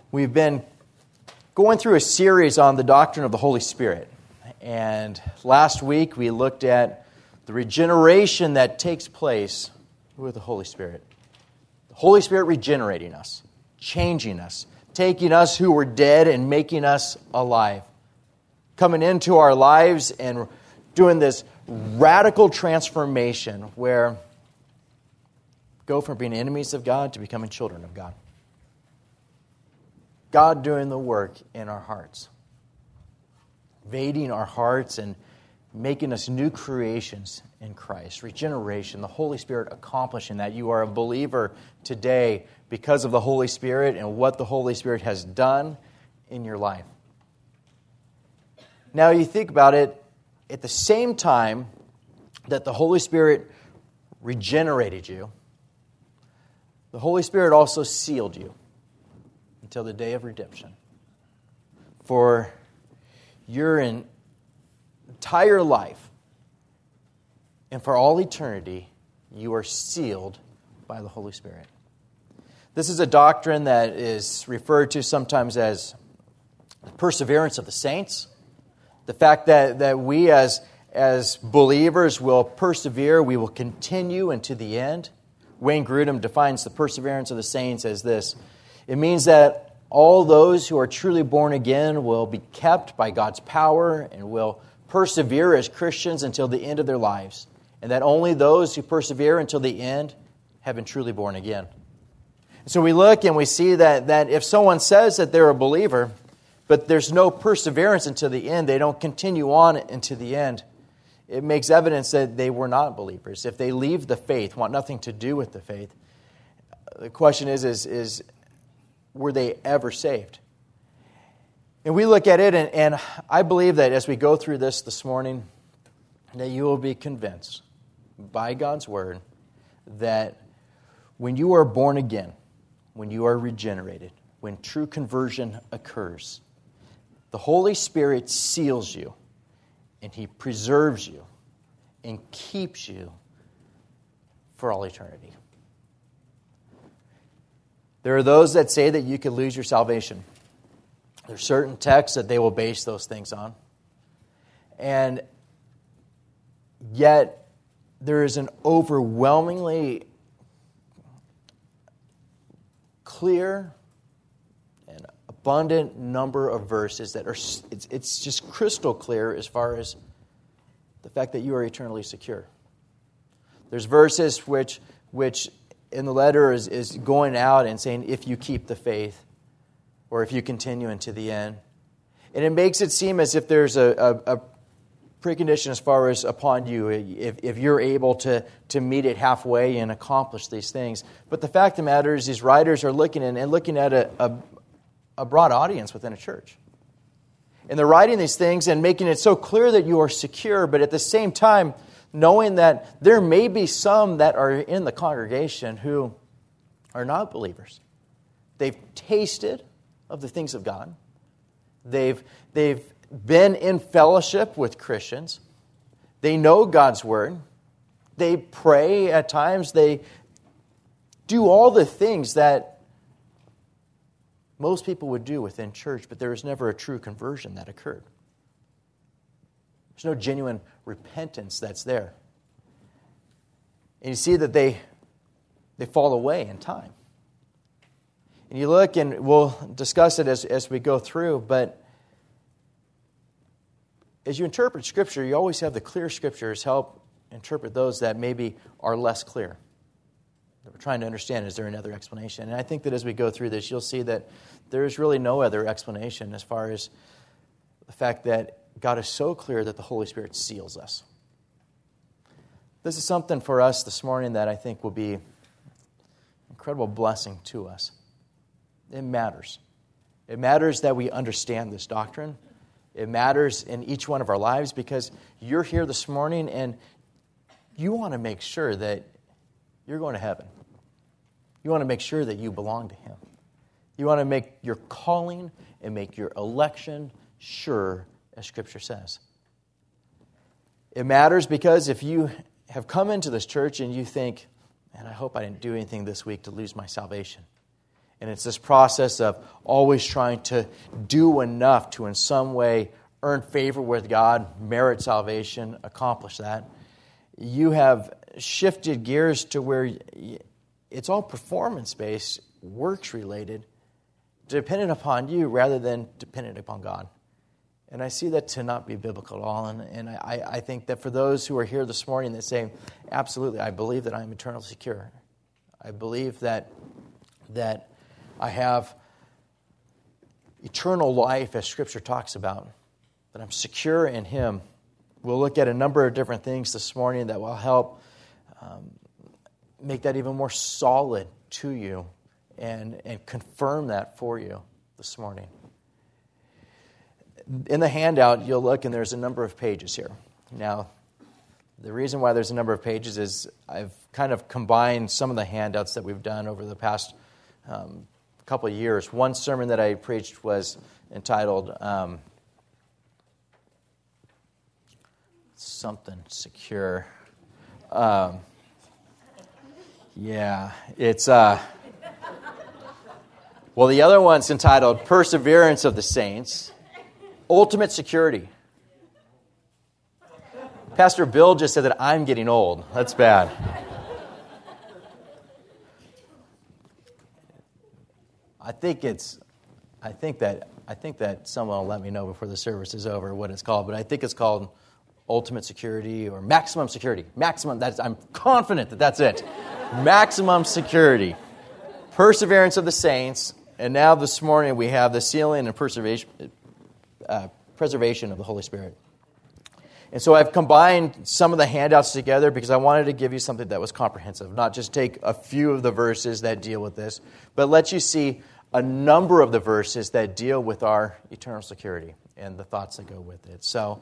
We've been going through a series on the doctrine of the Holy Spirit. And last week we looked at the regeneration that takes place with the Holy Spirit. The Holy Spirit regenerating us, changing us, taking us who were dead and making us alive. Coming into our lives and doing this radical transformation where we go from being enemies of God to becoming children of God. God doing the work in our hearts, invading our hearts and making us new creations in Christ. Regeneration, the Holy Spirit accomplishing that. You are a believer today because of the Holy Spirit and what the Holy Spirit has done in your life. Now you think about it, at the same time that the Holy Spirit regenerated you, the Holy Spirit also sealed you until the day of redemption. For your entire life and for all eternity, you are sealed by the Holy Spirit. This is a doctrine that is referred to sometimes as the perseverance of the saints. The fact that we as believers will persevere, we will continue into the end. Wayne Grudem defines the perseverance of the saints as this. It means that all those who are truly born again will be kept by God's power and will persevere as Christians until the end of their lives. And that only those who persevere until the end have been truly born again. So we look and we see that if someone says that they're a believer, but there's no perseverance until the end, they don't continue on into the end, it makes evidence that they were not believers. If they leave the faith, want nothing to do with the faith, the question is were they ever saved? And we look at it, and I believe that as we go through this morning, that you will be convinced by God's Word that when you are born again, when you are regenerated, when true conversion occurs, the Holy Spirit seals you, and He preserves you, and keeps you for all eternity. There are those that say that you could lose your salvation. There are certain texts that they will base those things on. And yet, there is an overwhelmingly clear and abundant number of verses that are, it's just crystal clear as far as the fact that you are eternally secure. There's verses which in the letter is going out and saying, if you keep the faith, or if you continue into the end. And it makes it seem as if there's a precondition as far as upon you, if you're able to meet it halfway and accomplish these things. But the fact of the matter is these writers are looking at a broad audience within a church. And they're writing these things and making it so clear that you are secure, but at the same time, knowing that there may be some that are in the congregation who are not believers. They've tasted of the things of God. They've been in fellowship with Christians. They know God's Word. They pray at times. They do all the things that most people would do within church, but there was never a true conversion that occurred. There's no genuine repentance that's there. And you see that they fall away in time. And you look, and we'll discuss it as we go through, but as you interpret Scripture, you always have the clear Scriptures help interpret those that maybe are less clear. That we're trying to understand, is there another explanation? And I think that as we go through this, you'll see that there is really no other explanation as far as the fact that God is so clear that the Holy Spirit seals us. This is something for us this morning that I think will be an incredible blessing to us. It matters. It matters that we understand this doctrine. It matters in each one of our lives because you're here this morning and you want to make sure that you're going to heaven. You want to make sure that you belong to Him. You want to make your calling and make your election sure, as Scripture says. It matters because if you have come into this church and you think, man, I hope I didn't do anything this week to lose my salvation. And it's this process of always trying to do enough to in some way earn favor with God, merit salvation, accomplish that. You have shifted gears to where it's all performance-based, works-related, dependent upon you rather than dependent upon God. And I see that to not be biblical at all. And I think that for those who are here this morning that say, absolutely, I believe that I am eternally secure. I believe that I have eternal life, as Scripture talks about, that I'm secure in Him. We'll look at a number of different things this morning that will help make that even more solid to you and confirm that for you this morning. In the handout, you'll look, and there's a number of pages here. Now, the reason why there's a number of pages is I've kind of combined some of the handouts that we've done over the past couple of years. One sermon that I preached was entitled something secure. It's well, the other one's entitled Perseverance of the Saints, Ultimate Security. Pastor Bill just said that I'm getting old. That's bad. I think that someone will let me know before the service is over what it's called, but I think it's called Ultimate Security or Maximum Security. I'm confident that that's it. Maximum Security. Perseverance of the Saints. And now this morning we have the sealing and preservation of the Holy Spirit. And so I've combined some of the handouts together because I wanted to give you something that was comprehensive, not just take a few of the verses that deal with this, but let you see a number of the verses that deal with our eternal security and the thoughts that go with it. So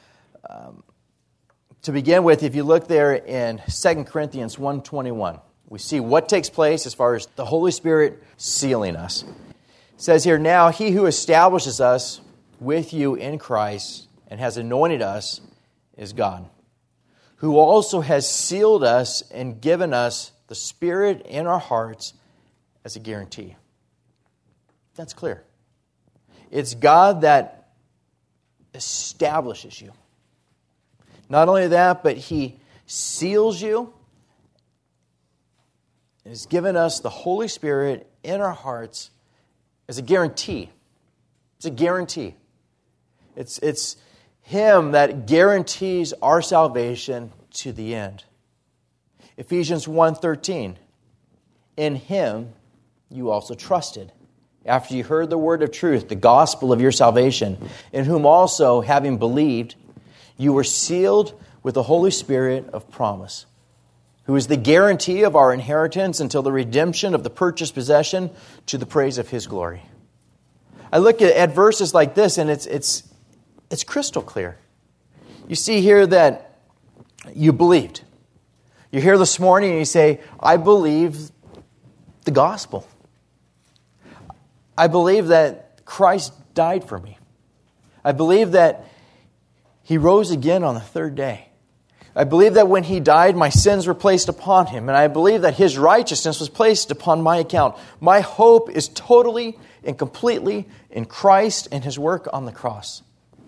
to begin with, if you look there in 2 Corinthians 1:21, we see what takes place as far as the Holy Spirit sealing us. It says here, now He who establishes us with you in Christ and has anointed us is God, who also has sealed us and given us the Spirit in our hearts as a guarantee. That's clear. It's God that establishes you. Not only that, but He seals you and has given us the Holy Spirit in our hearts as a guarantee. It's a guarantee. It's Him that guarantees our salvation to the end. Ephesians 1:13, in Him you also trusted, after you heard the word of truth, the gospel of your salvation, in whom also, having believed, you were sealed with the Holy Spirit of promise, who is the guarantee of our inheritance until the redemption of the purchased possession to the praise of His glory. I look at verses like this, and it's crystal clear. You see here that you believed. You're here this morning and you say, I believe the gospel. I believe that Christ died for me. I believe that He rose again on the third day. I believe that when He died, my sins were placed upon Him. And I believe that His righteousness was placed upon my account. My hope is totally and completely in Christ and His work on the cross.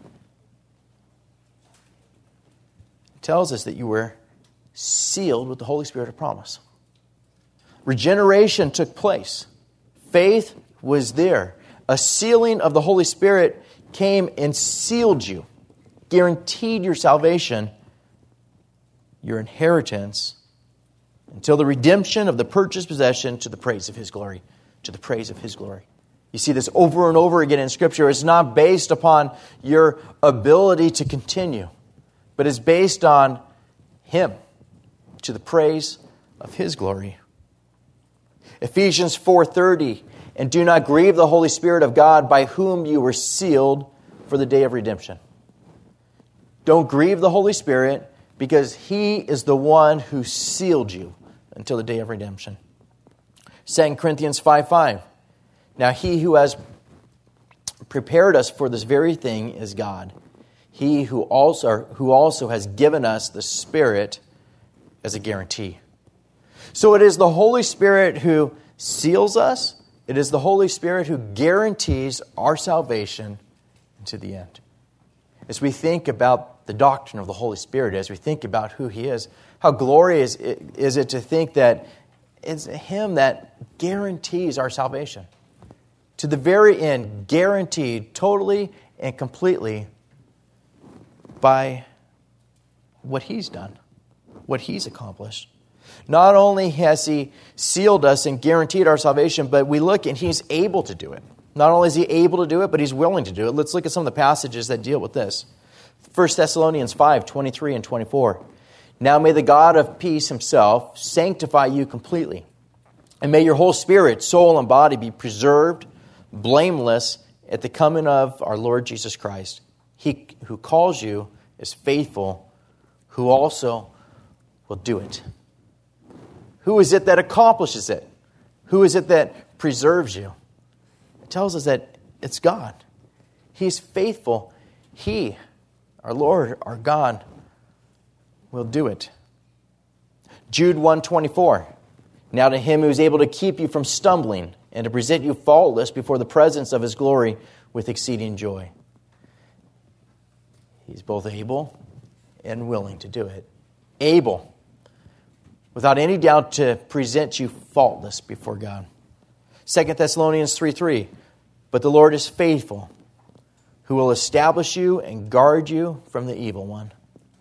It tells us that you were sealed with the Holy Spirit of promise. Regeneration took place. Faith was there. A sealing of the Holy Spirit came and sealed you, guaranteed your salvation, your inheritance, until the redemption of the purchased possession to the praise of His glory. To the praise of His glory. You see this over and over again in Scripture. It's not based upon your ability to continue, but it's based on Him, to the praise of His glory. Ephesians 4:30, and do not grieve the Holy Spirit of God, by whom you were sealed for the day of redemption. Don't grieve the Holy Spirit, because He is the one who sealed you until the day of redemption. 2 Corinthians 5:5. Now He who has prepared us for this very thing is God. He who also has given us the Spirit as a guarantee. So it is the Holy Spirit who seals us, It is the Holy Spirit who guarantees our salvation to the end. As we think about the doctrine of the Holy Spirit, as we think about who He is, how glorious is it to think that it's Him that guarantees our salvation. To the very end, guaranteed totally and completely by what He's done, what He's accomplished. Not only has He sealed us and guaranteed our salvation, but we look and He's able to do it. Not only is He able to do it, but He's willing to do it. Let's look at some of the passages that deal with this. 1 Thessalonians 5, 23 and 24. Now may the God of peace Himself sanctify you completely, and may your whole spirit, soul, and body be preserved, blameless, at the coming of our Lord Jesus Christ. He who calls you is faithful, who also will do it. Who is it that accomplishes it? Who is it that preserves you? It tells us that it's God. He's faithful. He, our Lord, our God, will do it. Jude 1:24. Now to Him who is able to keep you from stumbling and to present you faultless before the presence of His glory with exceeding joy. He's both able and willing to do it. Able, without any doubt, to present you faultless before God. 2 Thessalonians 3:3. But the Lord is faithful, who will establish you and guard you from the evil one.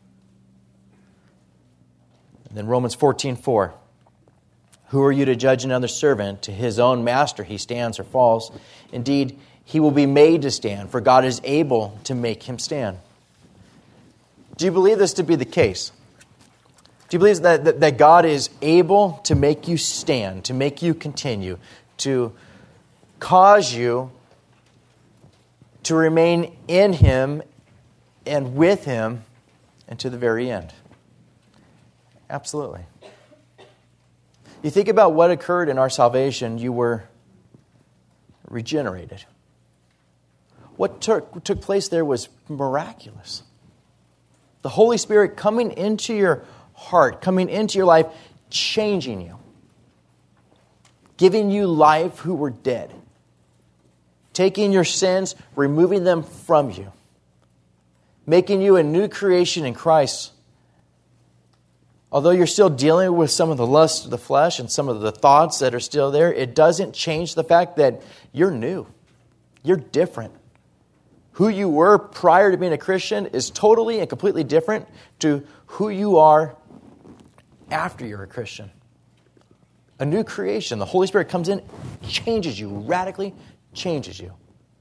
And then Romans 14:4. Who are you to judge another servant? To his own master he stands or falls. Indeed, he will be made to stand, for God is able to make him stand. Do you believe this to be the case? Do you believe that God is able to make you stand, to make you continue, to cause you to remain in Him and with Him and to the very end? Absolutely. You think about what occurred in our salvation. You were regenerated. What took place there was miraculous. The Holy Spirit coming into your heart, coming into your life, changing you. Giving you life who were dead. Taking your sins, removing them from you. Making you a new creation in Christ. Although you're still dealing with some of the lust of the flesh and some of the thoughts that are still there, it doesn't change the fact that you're new. You're different. Who you were prior to being a Christian is totally and completely different to who you are after you're a Christian. A new creation. The Holy Spirit comes in, changes you, radically changes you.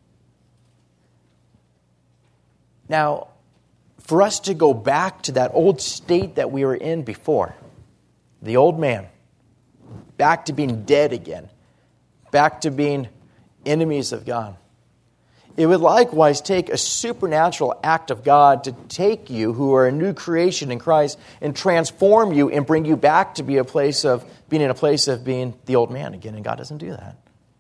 Now, for us to go back to that old state that we were in before, the old man, back to being dead again, back to being enemies of God, it would likewise take a supernatural act of God to take you, who are a new creation in Christ, and transform you and bring you back to be a place of being in a place of being the old man again, and God doesn't do that.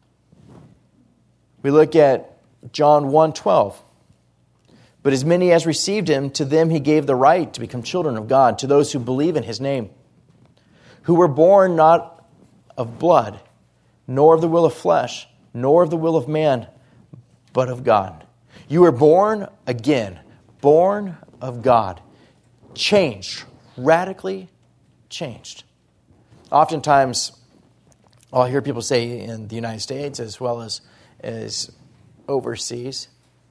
We look at John 1:12. But as many as received Him, to them He gave the right to become children of God, to those who believe in His name, who were born not of blood, nor of the will of flesh, nor of the will of man, but of God. You were born again, born of God, changed, radically changed. Oftentimes, I'll hear people say in the United States as well as overseas,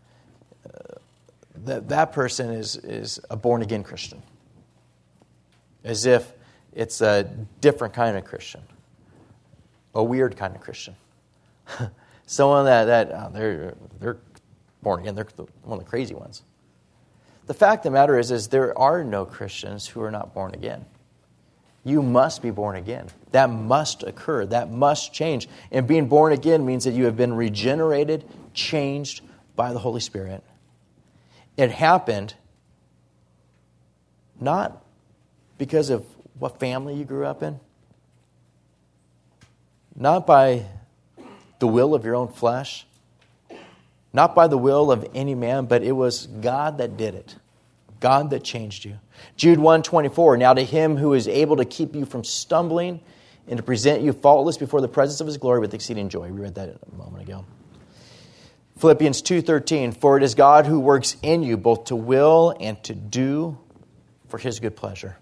that person is a born-again Christian. As if it's a different kind of Christian. A weird kind of Christian. Someone that they're born again. They're one of the crazy ones. The fact of the matter is there are no Christians who are not born again. You must be born again. That must occur. That must change. And being born again means that you have been regenerated, changed by the Holy Spirit. It happened not because of what family you grew up in, not by the will of your own flesh, not by the will of any man, but it was God that did it. God that changed you. Jude 1:24, now to Him who is able to keep you from stumbling and to present you faultless before the presence of his glory with exceeding joy. We read that a moment ago. Philippians 2:13, for it is God who works in you both to will and to do for his good pleasure.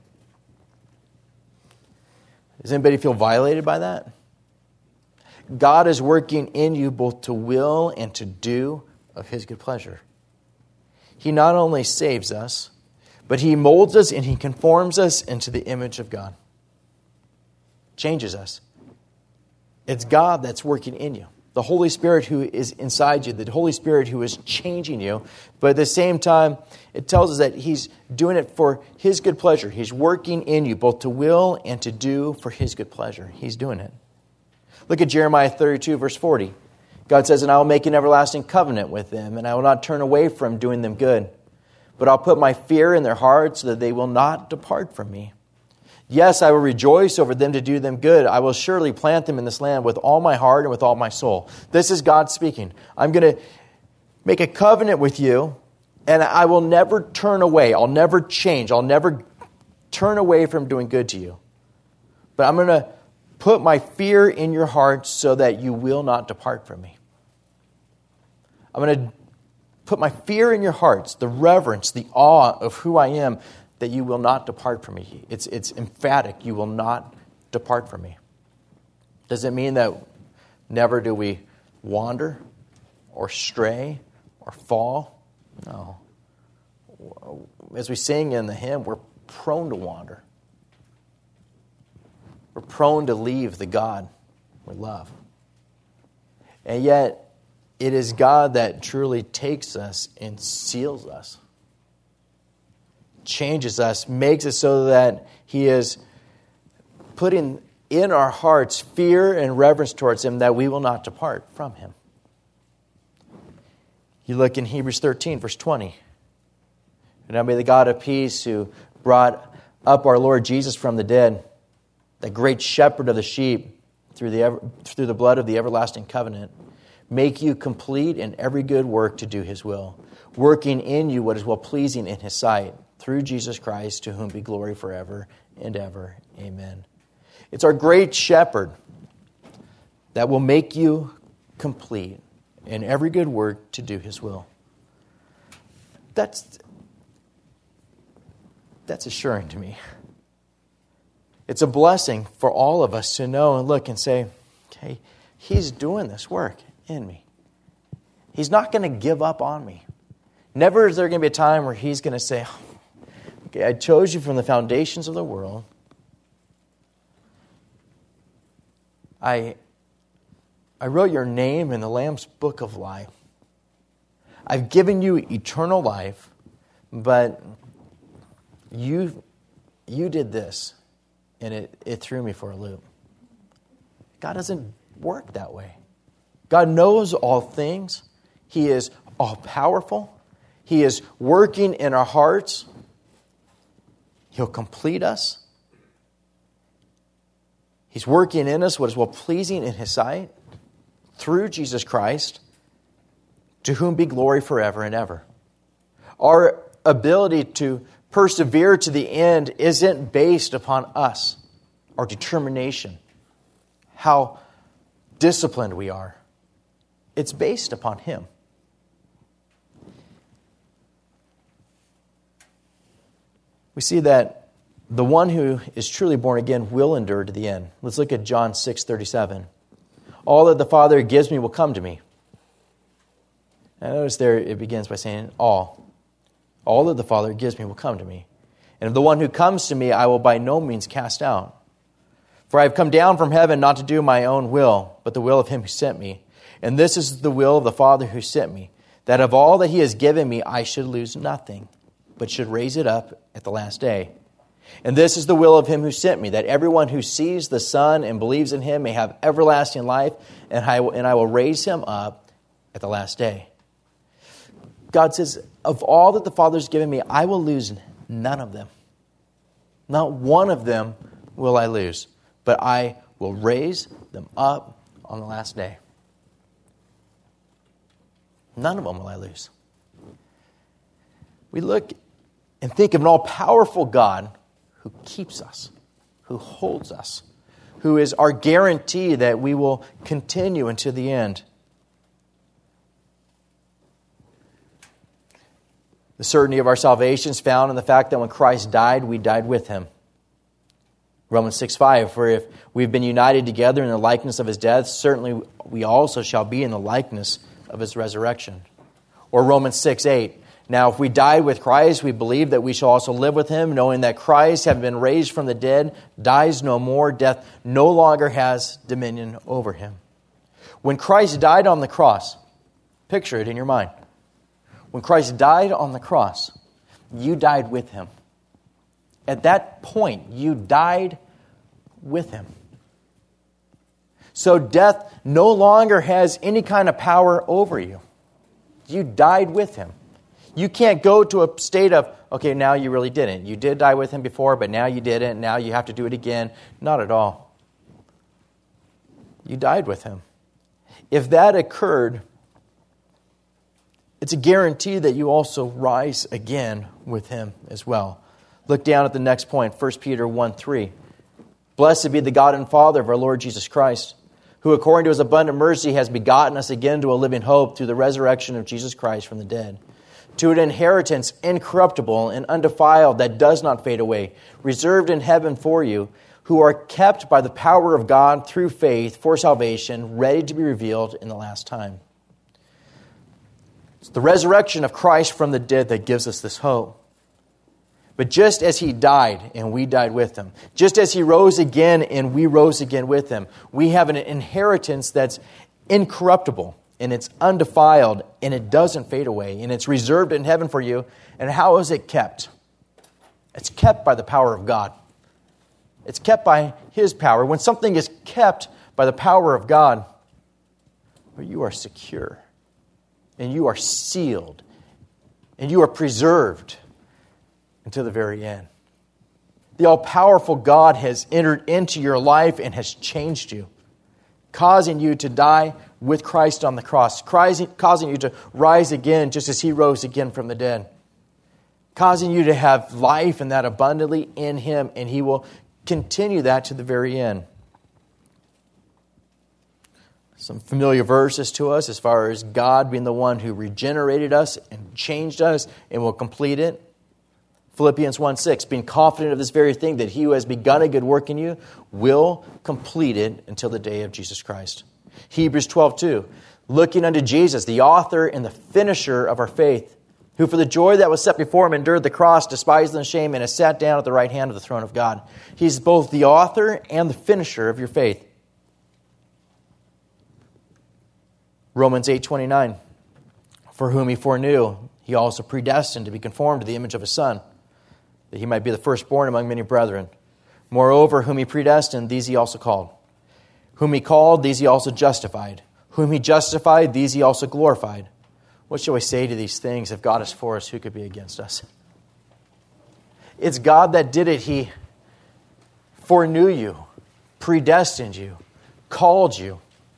Does anybody feel violated by that? God is working in you both to will and to do of his good pleasure. He not only saves us, but he molds us and he conforms us into the image of God. Changes us. It's God that's working in you. The Holy Spirit who is inside you, the Holy Spirit who is changing you. But at the same time, it tells us that he's doing it for his good pleasure. He's working in you both to will and to do for his good pleasure. He's doing it. Look at Jeremiah 32, verse 40. God says, and I will make an everlasting covenant with them, and I will not turn away from doing them good. But I'll put my fear in their hearts so that they will not depart from me. Yes, I will rejoice over them to do them good. I will surely plant them in this land with all my heart and with all my soul. This is God speaking. I'm going to make a covenant with you, and I will never turn away. I'll never change. I'll never turn away from doing good to you. But I'm going to put my fear in your heart so that you will not depart from me. I'm going to put my fear in your hearts, the reverence, the awe of who I am, that you will not depart from me. It's emphatic. You will not depart from me. Does it mean that never do we wander or stray or fall? No. As we sing in the hymn, we're prone to wander. We're prone to leave the God we love. And yet, it is God that truly takes us and seals us. Changes us, makes it so that he is putting in our hearts fear and reverence towards him that we will not depart from him. You look in Hebrews 13, verse 20. And now may the God of peace who brought up our Lord Jesus from the dead, the great shepherd of the sheep, through the blood of the everlasting covenant, make you complete in every good work to do his will, working in you what is well-pleasing in his sight, through Jesus Christ, to whom be glory forever and ever. Amen. It's our great shepherd that will make you complete in every good work to do his will. That's assuring to me. It's a blessing for all of us to know and look and say, okay, he's doing this work in me. He's not going to give up on me. Never is there going to be a time where he's going to say, okay, I chose you from the foundations of the world. I wrote your name in the Lamb's book of life. I've given you eternal life, but you did this, and it threw me for a loop. God doesn't work that way. God knows all things. He is all-powerful. He is working in our hearts. He'll complete us. He's working in us what is well-pleasing in his sight through Jesus Christ, to whom be glory forever and ever. Our ability to persevere to the end isn't based upon us, our determination, how disciplined we are. It's based upon him. We see that the one who is truly born again will endure to the end. Let's look at John 6:37. All that the Father gives me will come to me. Now notice there it begins by saying all. All that the Father gives me will come to me. And of the one who comes to me, I will by no means cast out. For I have come down from heaven not to do my own will, but the will of him who sent me. And this is the will of the Father who sent me, that of all that he has given me, I should lose nothing, but should raise it up at the last day. And this is the will of him who sent me, that everyone who sees the Son and believes in him may have everlasting life, and I will raise him up at the last day. God says, of all that the Father has given me, I will lose none of them. Not one of them will I lose, but I will raise them up on the last day. None of them will I lose. We look and think of an all-powerful God who keeps us, who holds us, who is our guarantee that we will continue until the end. The certainty of our salvation is found in the fact that when Christ died, we died with him. Romans 6:5, for if we've been united together in the likeness of his death, certainly we also shall be in the likeness of his resurrection. Or Romans 6:8, now if we died with Christ, we believe that we shall also live with him, knowing that Christ, having been raised from the dead, dies no more, death no longer has dominion over him. When Christ died on the cross, picture it in your mind. When Christ died on the cross, you died with him. At that point, you died with him. So death no longer has any kind of power over you. You died with him. You can't go to a state of, okay, now you really didn't. You did die with him before, but now you didn't. Now you have to do it again. Not at all. You died with him. If that occurred, it's a guarantee that you also rise again with him as well. Look down at the next point, 1 Peter 1:3. Blessed be the God and Father of our Lord Jesus Christ, who according to his abundant mercy has begotten us again to a living hope through the resurrection of Jesus Christ from the dead, to an inheritance incorruptible and undefiled that does not fade away, reserved in heaven for you, who are kept by the power of God through faith for salvation, ready to be revealed in the last time. It's the resurrection of Christ from the dead that gives us this hope. But just as he died and we died with him, just as he rose again and we rose again with him, we have an inheritance that's incorruptible and it's undefiled and it doesn't fade away and it's reserved in heaven for you. And how is it kept? It's kept by the power of God. It's kept by his power. When something is kept by the power of God, you are secure and you are sealed and you are preserved until the very end. The all-powerful God has entered into your life and has changed you, causing you to die with Christ on the cross, causing you to rise again just as he rose again from the dead, causing you to have life and that abundantly in him, and he will continue that to the very end. Some familiar verses to us as far as God being the one who regenerated us and changed us and will complete it. Philippians 1:6, being confident of this very thing, that he who has begun a good work in you will complete it until the day of Jesus Christ. Hebrews 12:2, looking unto Jesus, the author and the finisher of our faith, who for the joy that was set before him endured the cross, despised the shame, and has sat down at the right hand of the throne of God. He's both the author and the finisher of your faith. Romans 8:29, for whom he foreknew, he also predestined to be conformed to the image of his Son, that he might be the firstborn among many brethren. Moreover, whom he predestined, these he also called. Whom he called, these he also justified. Whom he justified, these he also glorified. What shall we say to these things? If God is for us, who could be against us? It's God that did it. He foreknew you, predestined you, called you.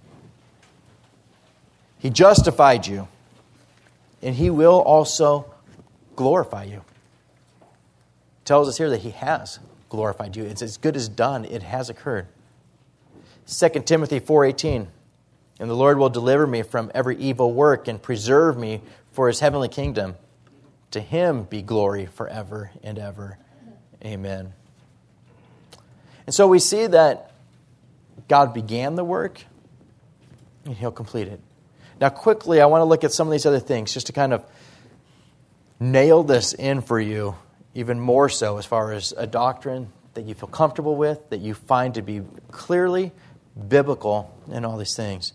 He justified you, and he will also glorify you. Tells us here that he has glorified you. It's as good as done. It has occurred. 2 Timothy 4:18, and the Lord will deliver me from every evil work and preserve me for his heavenly kingdom. To him be glory forever and ever. Amen. And so we see that God began the work and he'll complete it. Now quickly, I want to look at some of these other things just to kind of nail this in for you even more so as far as a doctrine that you feel comfortable with, that you find to be clearly biblical and all these things.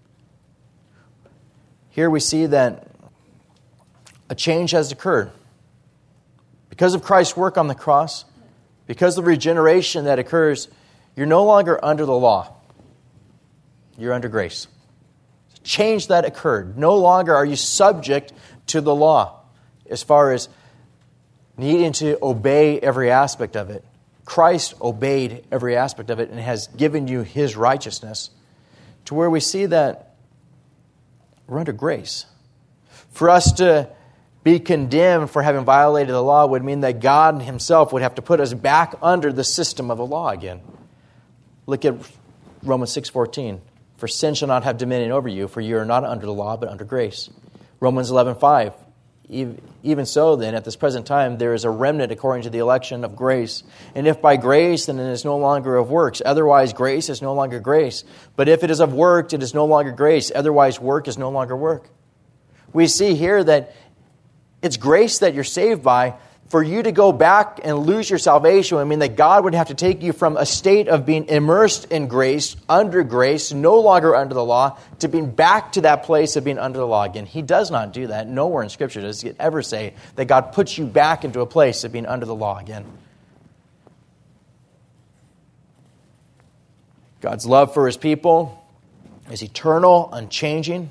Here we see that a change has occurred. Because of Christ's work on the cross, because of the regeneration that occurs, you're no longer under the law. You're under grace. Change that occurred. No longer are you subject to the law as far as needing to obey every aspect of it. Christ obeyed every aspect of it and has given you his righteousness, to where we see that we're under grace. For us to be condemned for having violated the law would mean that God himself would have to put us back under the system of the law again. Look at Romans 6:14. For sin shall not have dominion over you, for you are not under the law, but under grace. Romans 11:5. Even so, then, at this present time, there is a remnant according to the election of grace. And if by grace, then it is no longer of works. Otherwise, grace is no longer grace. But if it is of works, it is no longer grace. Otherwise, work is no longer work. We see here that it's grace that you're saved by. For you to go back and lose your salvation would mean that God would have to take you from a state of being immersed in grace, under grace, no longer under the law, to being back to that place of being under the law again. He does not do that. Nowhere in Scripture does it ever say that God puts you back into a place of being under the law again. God's love for His people is eternal, unchanging.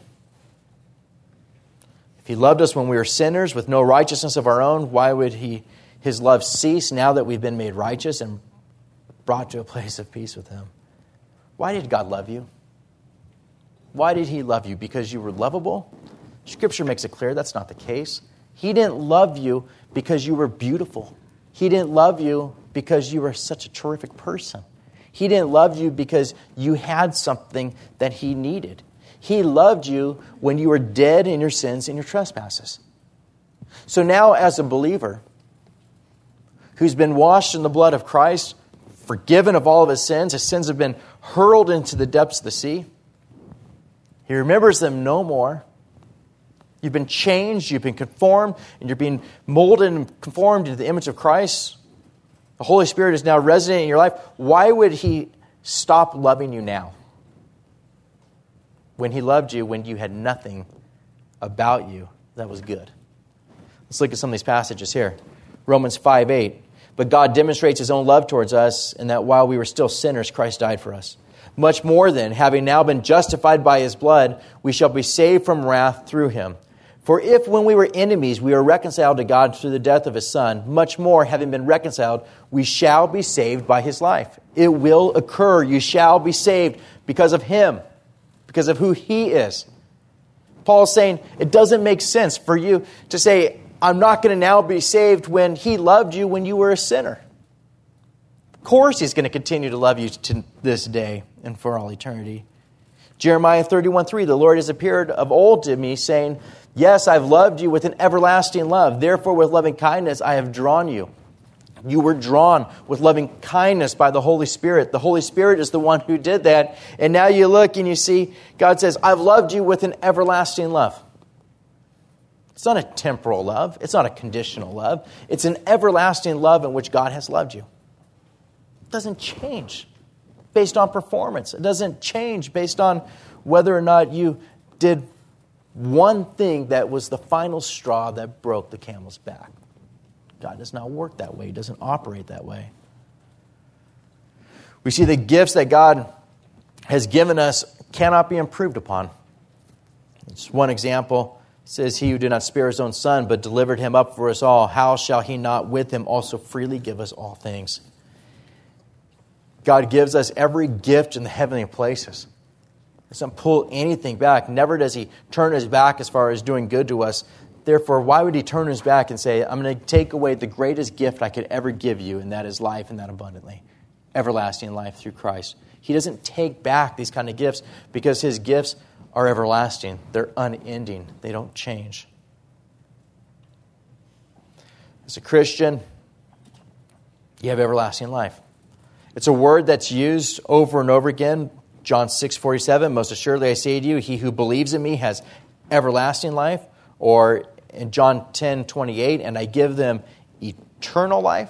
If He loved us when we were sinners with no righteousness of our own, why would His love cease now that we've been made righteous and brought to a place of peace with Him? Why did God love you? Why did He love you? Because you were lovable? Scripture makes it clear that's not the case. He didn't love you because you were beautiful. He didn't love you because you were such a terrific person. He didn't love you because you had something that He needed. He loved you when you were dead in your sins and your trespasses. So now as a believer who's been washed in the blood of Christ, forgiven of all of his sins have been hurled into the depths of the sea. He remembers them no more. You've been changed, you've been conformed, and you're being molded and conformed into the image of Christ. The Holy Spirit is now resident in your life. Why would He stop loving you now? When He loved you when you had nothing about you that was good. Let's look at some of these passages here. Romans 5:8. But God demonstrates His own love towards us in that while we were still sinners, Christ died for us. Much more then, having now been justified by His blood, we shall be saved from wrath through Him. For if when we were enemies, we were reconciled to God through the death of His Son, much more, having been reconciled, we shall be saved by His life. It will occur. You shall be saved because of Him. Because of who He is. Paul's saying it doesn't make sense for you to say, I'm not going to now be saved when He loved you when you were a sinner. Of course He's going to continue to love you to this day and for all eternity. Jeremiah 31:3, the Lord has appeared of old to me, saying, yes, I've loved you with an everlasting love. Therefore with loving kindness I have drawn you. You were drawn with loving kindness by the Holy Spirit. The Holy Spirit is the one who did that. And now you look and you see, God says, I've loved you with an everlasting love. It's not a temporal love. It's not a conditional love. It's an everlasting love in which God has loved you. It doesn't change based on performance. It doesn't change based on whether or not you did one thing that was the final straw that broke the camel's back. God does not work that way. He doesn't operate that way. We see the gifts that God has given us cannot be improved upon. It's one example. It says, He who did not spare His own Son, but delivered Him up for us all, how shall He not with Him also freely give us all things? God gives us every gift in the heavenly places. He doesn't pull anything back. Never does He turn His back as far as doing good to us. Therefore, why would He turn His back and say, I'm going to take away the greatest gift I could ever give you, and that is life, and that abundantly. Everlasting life through Christ. He doesn't take back these kind of gifts because His gifts are everlasting. They're unending. They don't change. As a Christian, you have everlasting life. It's a word that's used over and over again. John 6:47, most assuredly I say to you, he who believes in me has everlasting life. Or in John 10:28, and I give them eternal life.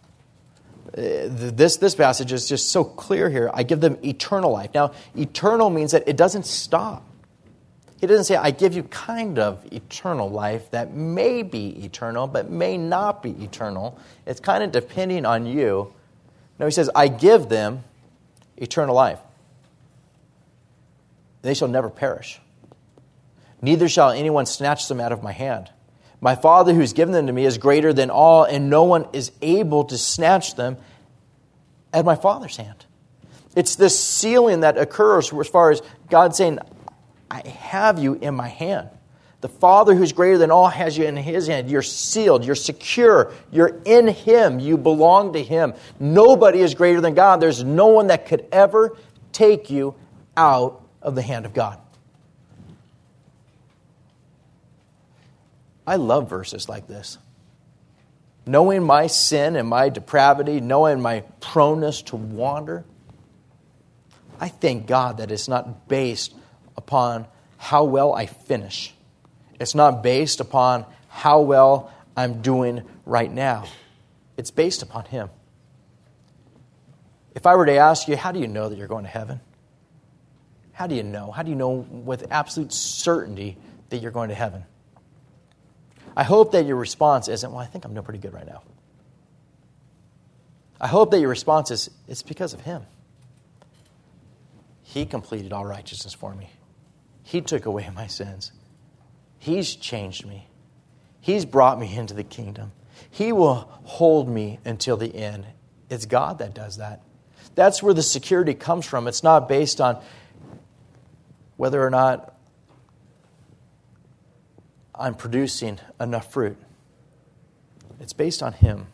This passage is just so clear here. I give them eternal life. Now, eternal means that it doesn't stop. He doesn't say, I give you kind of eternal life that may be eternal, but may not be eternal. It's kind of depending on you. No, He says, I give them eternal life. They shall never perish. Neither shall anyone snatch them out of my hand. My Father who's given them to me is greater than all, and no one is able to snatch them at my Father's hand. It's this sealing that occurs as far as God saying, I have you in my hand. The Father who's greater than all has you in His hand. You're sealed. You're secure. You're in Him. You belong to Him. Nobody is greater than God. There's no one that could ever take you out of the hand of God. I love verses like this. Knowing my sin and my depravity, knowing my proneness to wander, I thank God that it's not based upon how well I finish. It's not based upon how well I'm doing right now. It's based upon Him. If I were to ask you, how do you know that you're going to heaven? How do you know? How do you know with absolute certainty that you're going to heaven? I hope that your response isn't, well, I think I'm doing pretty good right now. I hope that your response is, it's because of Him. He completed all righteousness for me. He took away my sins. He's changed me. He's brought me into the kingdom. He will hold me until the end. It's God that does that. That's where the security comes from. It's not based on whether or not I'm producing enough fruit. It's based on Him.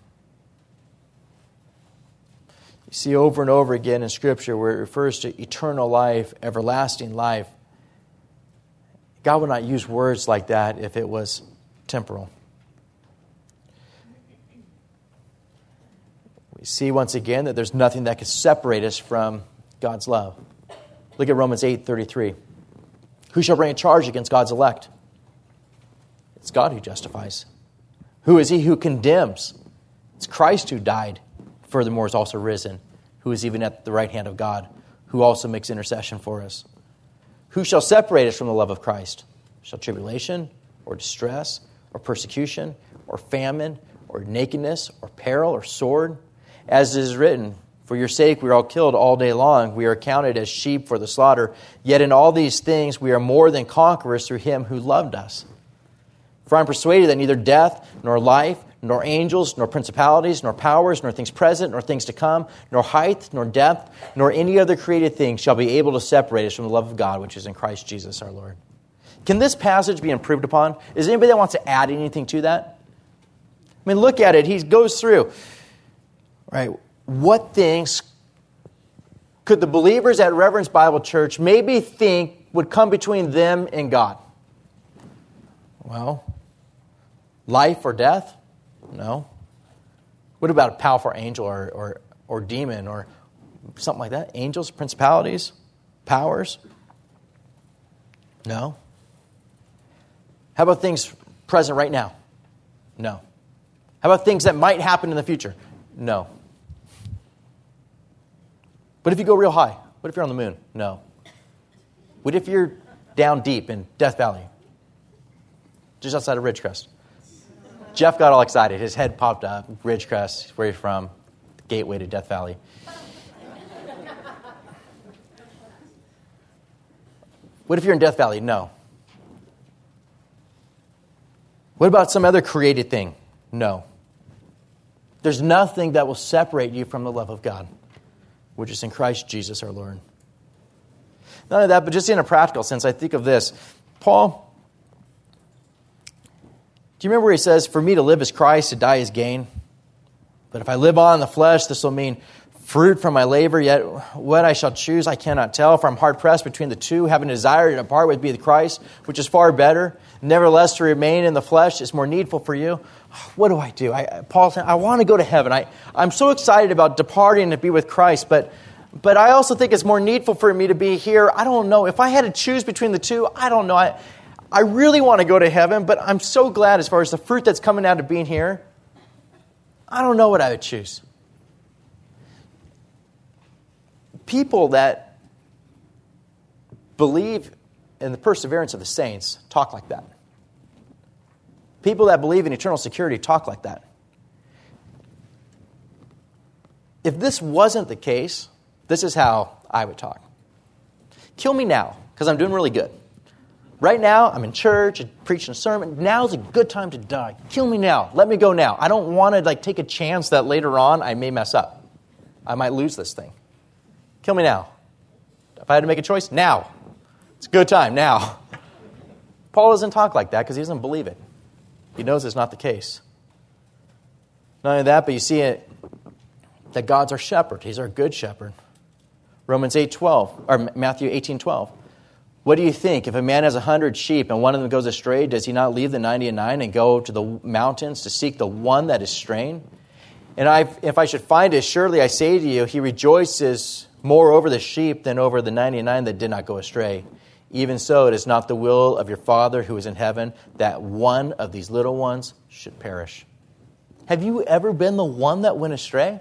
You see over and over again in Scripture where it refers to eternal life, everlasting life. God would not use words like that if it was temporal. We see once again that there's nothing that can separate us from God's love. Look at Romans 8:33. Who shall bring a charge against God's elect? It's God who justifies. Who is he who condemns? It's Christ who died, furthermore is also risen, who is even at the right hand of God, who also makes intercession for us. Who shall separate us from the love of Christ? Shall tribulation, or distress, or persecution, or famine, or nakedness, or peril, or sword? As it is written, for your sake we are all killed all day long. We are counted as sheep for the slaughter. Yet in all these things we are more than conquerors through Him who loved us. For I am persuaded that neither death, nor life, nor angels, nor principalities, nor powers, nor things present, nor things to come, nor height, nor depth, nor any other created thing shall be able to separate us from the love of God, which is in Christ Jesus our Lord. Can this passage be improved upon? Is there anybody that wants to add anything to that? I mean, look at it. He goes through, right? What things could the believers at Reverence Bible Church maybe think would come between them and God? Well, life or death? No. What about a powerful angel or demon or something like that? Angels, principalities, powers? No. How about things present right now? No. How about things that might happen in the future? No. What if you go real high? What if you're on the moon? No. What if you're down deep in Death Valley? Just outside of Ridgecrest. Jeff got all excited. His head popped up. Ridgecrest, where you're from, the gateway to Death Valley. What if you're in Death Valley? No. What about some other created thing? No. There's nothing that will separate you from the love of God, which is in Christ Jesus our Lord. Not only that, but just in a practical sense, I think of this. Paul, do you remember where he says, for me to live is Christ, to die is gain? But if I live on in the flesh, this will mean fruit from my labor, yet what I shall choose I cannot tell, for I'm hard-pressed between the two, having a desire to depart with be the Christ, which is far better. Nevertheless, to remain in the flesh is more needful for you. What do I do? Paul said, I want to go to heaven. I'm so excited about departing to be with Christ, but I also think it's more needful for me to be here. I don't know. If I had to choose between the two, I don't know. I really want to go to heaven, but I'm so glad as far as the fruit that's coming out of being here. I don't know what I would choose. People that believe in the perseverance of the saints talk like that. People that believe in eternal security talk like that. If this wasn't the case, this is how I would talk. Kill me now, because I'm doing really good. Right now, I'm in church, preaching a sermon. Now's a good time to die. Kill me now. Let me go now. I don't want to take a chance that later on I may mess up. I might lose this thing. Kill me now. If I had to make a choice, now. It's a good time, now. Paul doesn't talk like that because he doesn't believe it. He knows it's not the case. Not only that, but you see it that God's our shepherd. He's our good shepherd. Romans 8:12, or Matthew 18:12. What do you think? If a man has 100 sheep and one of them goes astray, does he not leave the 99 and go to the mountains to seek the one that is straying? And if I should find it, surely I say to you, he rejoices more over the sheep than over the 99 that did not go astray. Even so, it is not the will of your Father who is in heaven that one of these little ones should perish. Have you ever been the one that went astray?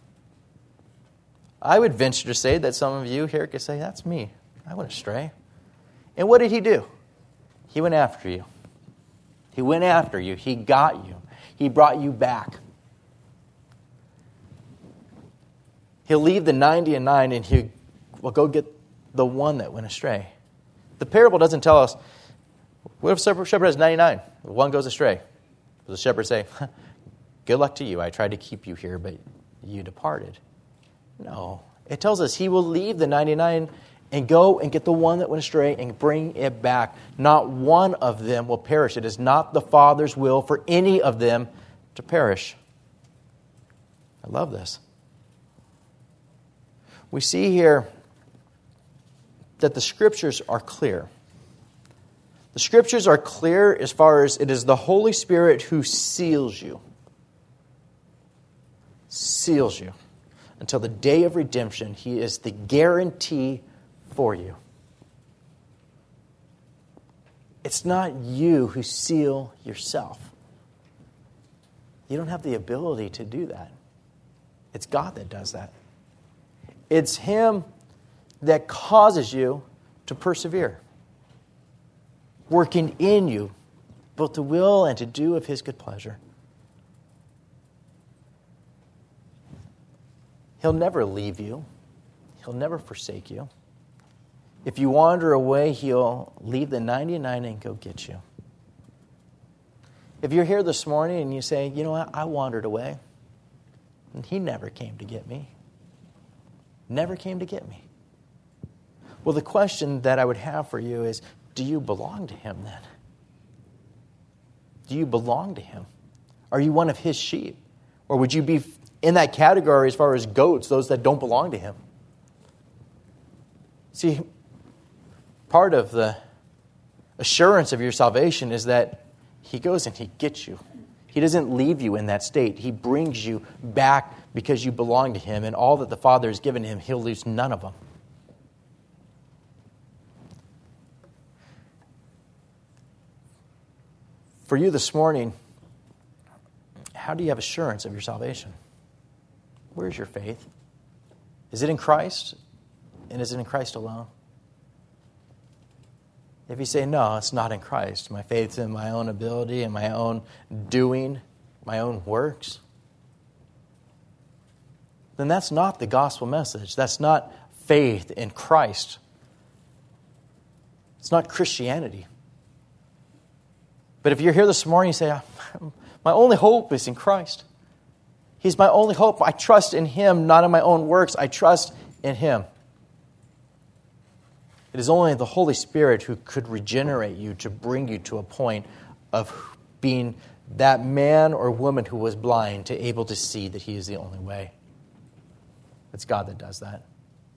I would venture to say that some of you here could say, that's me. I went astray. And what did he do? He went after you. He went after you. He got you. He brought you back. He'll leave the 99 and he will go get the one that went astray. The parable doesn't tell us, what if a shepherd has 99? One goes astray. Does the shepherd say, good luck to you. I tried to keep you here, but you departed. No. It tells us he will leave the 99 and go and get the one that went astray and bring it back. Not one of them will perish. It is not the Father's will for any of them to perish. I love this. We see here that the Scriptures are clear. The Scriptures are clear as far as it is the Holy Spirit who seals you. Seals you. Until the day of redemption, He is the guarantee for you. It's not you who seal yourself. You don't have the ability to do that. It's God that does that. It's Him that causes you to persevere, working in you both to will and to do of His good pleasure. He'll never leave you. He'll never forsake you. If you wander away, He'll leave the 99 and go get you. If you're here this morning and you say, you know what, I wandered away, and He never came to get me. Never came to get me. Well, the question that I would have for you is, do you belong to Him then? Do you belong to Him? Are you one of His sheep? Or would you be in that category as far as goats, those that don't belong to Him? See, part of the assurance of your salvation is that He goes and He gets you. He doesn't leave you in that state. He brings you back because you belong to Him, and all that the Father has given Him, He'll lose none of them. For you this morning, how do you have assurance of your salvation? Where's your faith? Is it in Christ? And is it in Christ alone? If you say, no, it's not in Christ, my faith's in my own ability and my own doing, my own works, then that's not the gospel message. That's not faith in Christ. It's not Christianity. But if you're here this morning, you say, my only hope is in Christ. He's my only hope. I trust in Him, not in my own works. I trust in Him. It is only the Holy Spirit who could regenerate you to bring you to a point of being that man or woman who was blind to able to see that He is the only way. It's God that does that.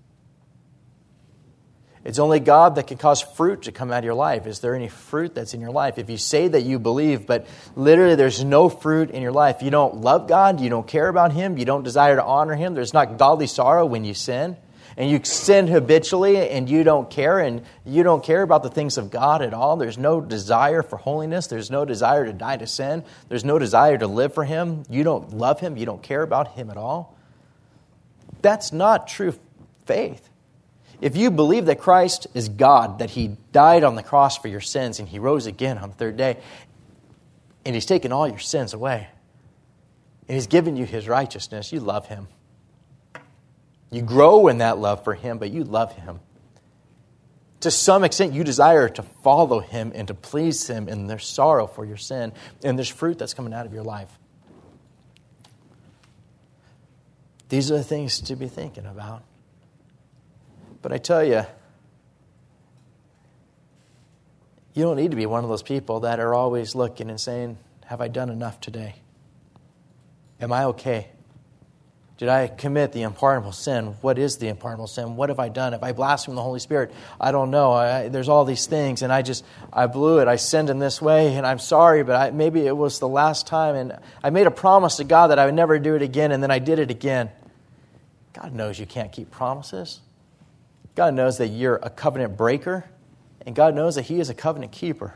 It's only God that can cause fruit to come out of your life. Is there any fruit that's in your life? If you say that you believe, but literally there's no fruit in your life, you don't love God, you don't care about Him, you don't desire to honor Him, there's not godly sorrow when you sin, and you sin habitually and you don't care about the things of God at all, there's no desire for holiness, there's no desire to die to sin, there's no desire to live for Him, you don't love Him, you don't care about Him at all, that's not true faith. If you believe that Christ is God, that He died on the cross for your sins and He rose again on the third day, and He's taken all your sins away, and He's given you His righteousness, you love Him. You grow in that love for Him, but you love Him. To some extent, you desire to follow Him and to please Him, and there's sorrow for your sin, and there's fruit that's coming out of your life. These are the things to be thinking about. But I tell you, You don't need to be one of those people that are always looking and saying, have I done enough today? Am I okay? Did I commit the unpardonable sin? What is the unpardonable sin? What have I done? Have I blasphemed the Holy Spirit? I don't know. There's all these things, and I blew it. I sinned in this way, and I'm sorry, but maybe it was the last time, and I made a promise to God that I would never do it again, and then I did it again. God knows you can't keep promises. God knows that you're a covenant breaker, and God knows that He is a covenant keeper.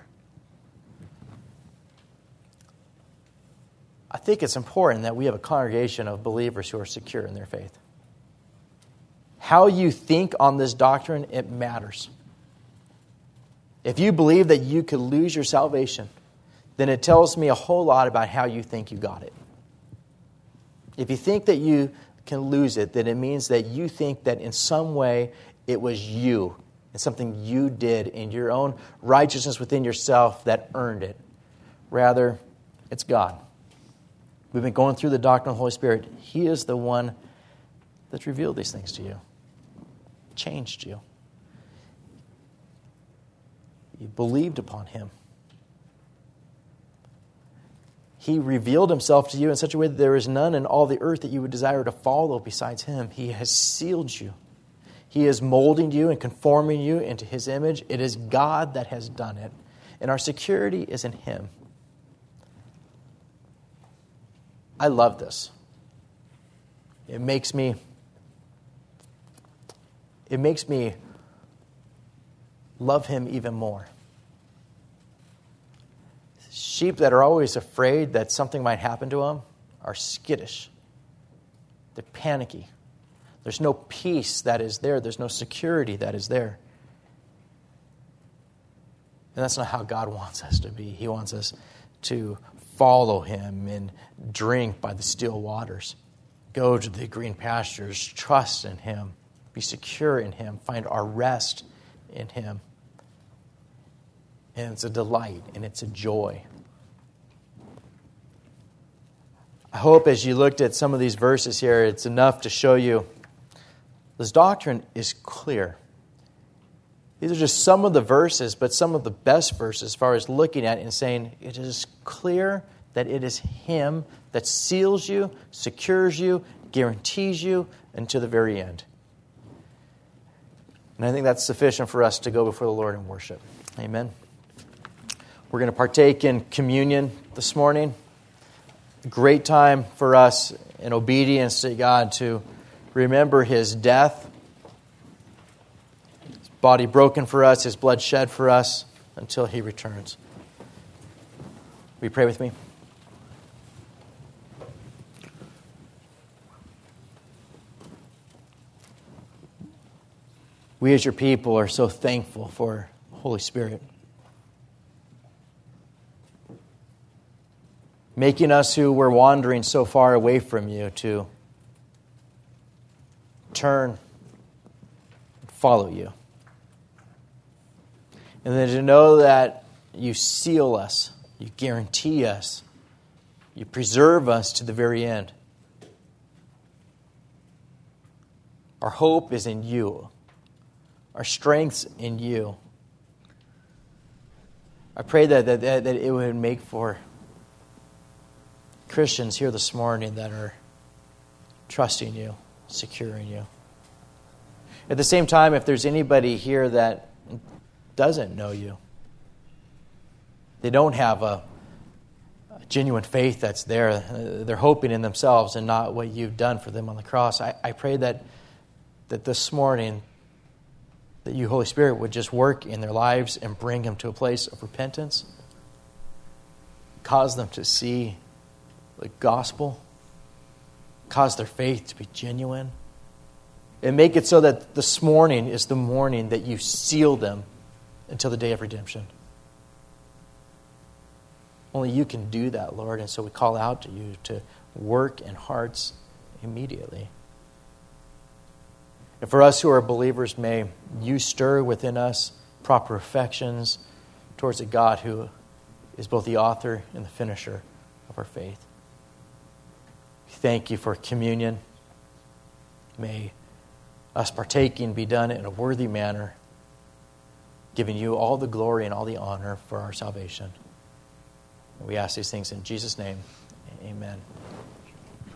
I think it's important that we have a congregation of believers who are secure in their faith. How you think on this doctrine, it matters. If you believe that you could lose your salvation, then it tells me a whole lot about how you think you got it. If you think that you can lose it, then it means that you think that in some way it was you, and something you did in your own righteousness within yourself that earned it. Rather, it's God. We've been going through the doctrine of the Holy Spirit. He is the one that's revealed these things to you, changed you. You believed upon Him. He revealed Himself to you in such a way that there is none in all the earth that you would desire to follow besides Him. He has sealed you. He is molding you and conforming you into His image. It is God that has done it. And our security is in Him. I love this. It makes me love Him even more. Sheep that are always afraid that something might happen to them are skittish. They're panicky. There's no peace that is there. There's no security that is there. And that's not how God wants us to be. He wants us to follow Him and drink by the still waters. Go to the green pastures. Trust in Him. Be secure in Him. Find our rest in Him. And it's a delight and it's a joy. I hope as you looked at some of these verses here, it's enough to show you this doctrine is clear. These are just some of the verses, but some of the best verses as far as looking at it and saying it is clear that it is Him that seals you, secures you, guarantees you until the very end. And I think that's sufficient for us to go before the Lord and worship. Amen. We're going to partake in communion this morning. A great time for us in obedience to God to remember His death, His body broken for us, His blood shed for us until He returns. Will you pray with me? We as your people are so thankful for Holy Spirit, making us who were wandering so far away from you to turn and follow you. And then to know that you seal us, you guarantee us, you preserve us to the very end. Our hope is in you. Our strength's in you. I pray that it would make for Christians here this morning that are trusting you, securing you. At the same time, if there's anybody here that doesn't know you, they don't have a genuine faith that's there, they're hoping in themselves and not what you've done for them on the cross, I pray that this morning that you, Holy Spirit, would just work in their lives and bring them to a place of repentance. Cause them to see the gospel. Cause their faith to be genuine. And make it so that this morning is the morning that you seal them until the day of redemption. Only you can do that, Lord. And so we call out to you to work in hearts immediately. And for us who are believers, may you stir within us proper affections towards a God who is both the author and the finisher of our faith. Thank you for communion. May us partaking be done in a worthy manner. giving you all the glory and all the honor for our salvation. We ask these things in Jesus' name. Amen.